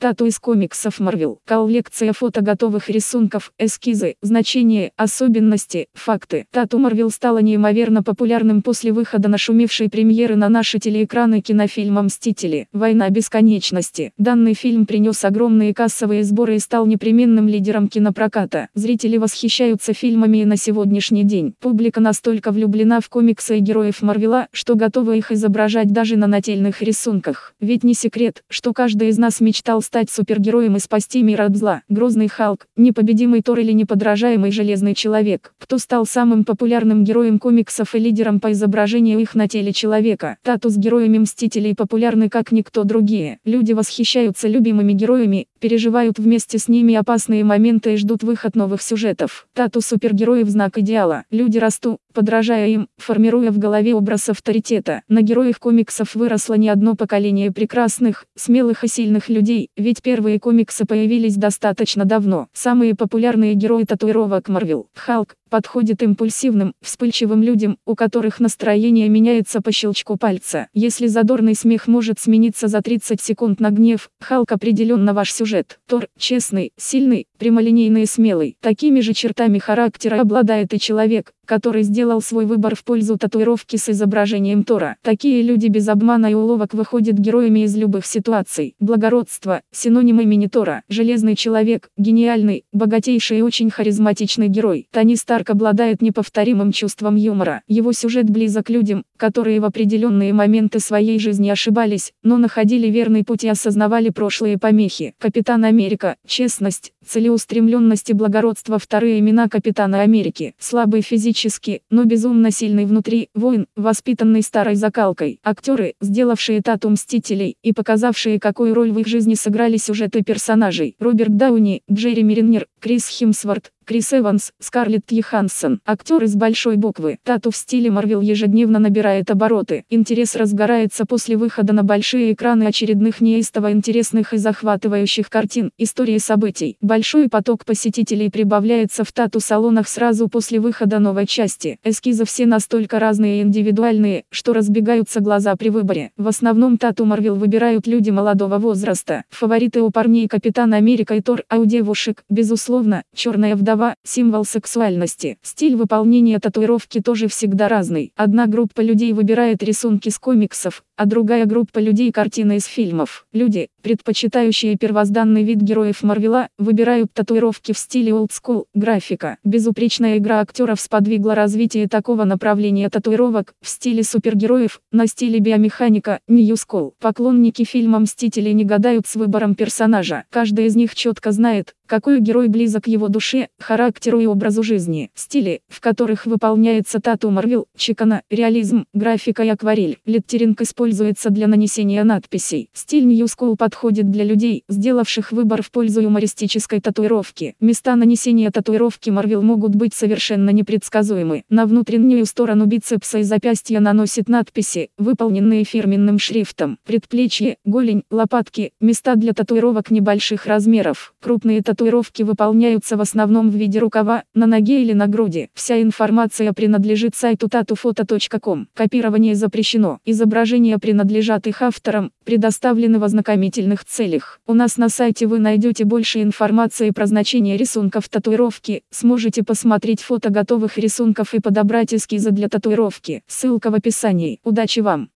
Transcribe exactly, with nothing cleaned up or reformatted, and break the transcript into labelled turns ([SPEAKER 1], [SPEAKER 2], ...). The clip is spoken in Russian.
[SPEAKER 1] Тату из комиксов Marvel. Коллекция фото готовых рисунков, эскизы, значения, особенности, факты. Тату Marvel стала неимоверно популярным после выхода нашумевшей премьеры на наши телеэкраны кинофильма «Мстители. Война бесконечности». Данный фильм принес огромные кассовые сборы и стал непременным лидером кинопроката. Зрители восхищаются фильмами и на сегодняшний день. Публика настолько влюблена в комиксы и героев Марвела, что готова их изображать даже на нательных рисунках. Ведь не секрет, что каждый из нас мечтал стать супергероем и спасти мир от зла. Грозный Халк, непобедимый Тор или неподражаемый Железный Человек. Кто стал самым популярным героем комиксов и лидером по изображению их на теле человека? Тату с героями Мстителей популярны как никто другие. Люди восхищаются любимыми героями, переживают вместе с ними опасные моменты и ждут выход новых сюжетов. Тату супергероев знак идеала. Люди растут, подражая им, формируя в голове образ авторитета. На героях комиксов выросло не одно поколение прекрасных, смелых и сильных людей, ведь первые комиксы появились достаточно давно. Самые популярные герои татуировок Marvel. Халк подходит импульсивным, вспыльчивым людям, у которых настроение меняется по щелчку пальца. Если задорный смех может смениться за тридцать секунд на гнев, Халк определенно ваш сюжет. Тор – честный, сильный, прямолинейный и смелый. Такими же чертами характера обладает и человек, который сделал свой выбор в пользу татуировки с изображением Тора. Такие люди без обмана и уловок выходят героями из любых ситуаций. Благородство – синоним имени Тора. Железный Человек – гениальный, богатейший и очень харизматичный герой. Тони Старк обладает неповторимым чувством юмора. Его сюжет близок людям, которые в определенные моменты своей жизни ошибались, но находили верный путь и осознавали прошлые помехи. Капитан Америка – честность, целеустремленность и благородство. Вторые имена Капитана Америки. Слабый физически, но безумно сильный внутри, воин, воспитанный старой закалкой. Актеры, сделавшие Тату Мстителей и показавшие, какую роль в их жизни сыграли сюжеты персонажей. Роберт Дауни, Джереми Реннер, Крис Хемсворт, Крис Эванс, Скарлетт Йоханссон. Актеры с большой буквы. Тату в стиле Marvel ежедневно набирает обороты. Интерес разгорается после выхода на большие экраны очередных неистово интересных и захватывающих картин, истории событий. Большой поток посетителей прибавляется в тату-салонах сразу после выхода новой части. Эскизы все настолько разные и индивидуальные, что разбегаются глаза при выборе. В основном тату Marvel выбирают люди молодого возраста. Фавориты у парней Капитан Америка и Тор, а у девушек, безусловно, Черная вдова. Символ сексуальности. Стиль выполнения татуировки тоже всегда разный. Одна группа людей выбирает рисунки с комиксов, а другая группа людей картины из фильмов. Люди, предпочитающие первозданный вид героев Марвела, выбирают татуировки в стиле олдскул, графика. Безупречная игра актеров сподвигла развитие такого направления татуировок в стиле супергероев, на стиле биомеханика, нью-скул. Поклонники фильма «Мстители» не гадают с выбором персонажа. Каждый из них четко знает, какой герой близок его душе, характеру и образу жизни. Стили, в которых выполняется тату Marvel, чекана, реализм, графика и акварель. Леттеринг используется для нанесения надписей. Стиль New School подходит для людей, сделавших выбор в пользу юмористической татуировки. Места нанесения татуировки Marvel могут быть совершенно непредсказуемы. На внутреннюю сторону бицепса и запястья наносит надписи, выполненные фирменным шрифтом. Предплечье, голень, лопатки – места для татуировок небольших размеров. Крупные татуировки выполняются в основном в виде рукава, на ноге или на груди. Вся информация принадлежит сайту татуфото точка ком. Копирование запрещено. Изображения принадлежат их авторам, предоставлены в ознакомительных целях. У нас на сайте вы найдете больше информации про значение рисунков татуировки, сможете посмотреть фото готовых рисунков и подобрать эскизы для татуировки. Ссылка в описании. Удачи вам!